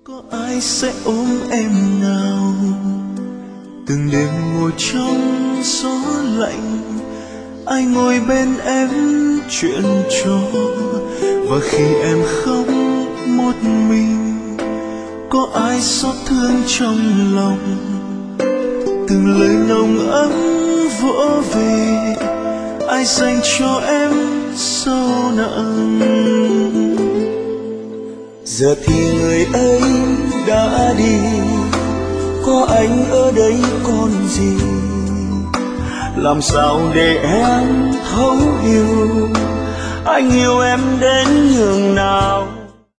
Có ai sẽ ôm em nào, từng đêm ngồi trong gió lạnh, ai ngồi bên em chuyện trò. Và khi em khóc một mình, có ai xót thương trong lòng, từng lời nồng ấm vỗ về, ai dành cho em sâu nặng. Giờ thì người ấy đã đi, có anh ở đây còn gì, làm sao để em thấu hiểu anh yêu em đến nhường nào.